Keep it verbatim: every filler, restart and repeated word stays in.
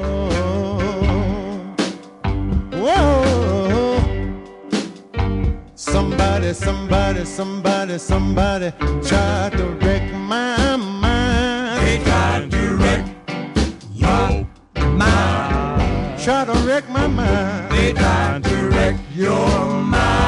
Whoa. Somebody, somebody, somebody, somebody tried to wreck my mind. They tried to wreck your mind. Try to wreck my mind. They tried to wreck your mind.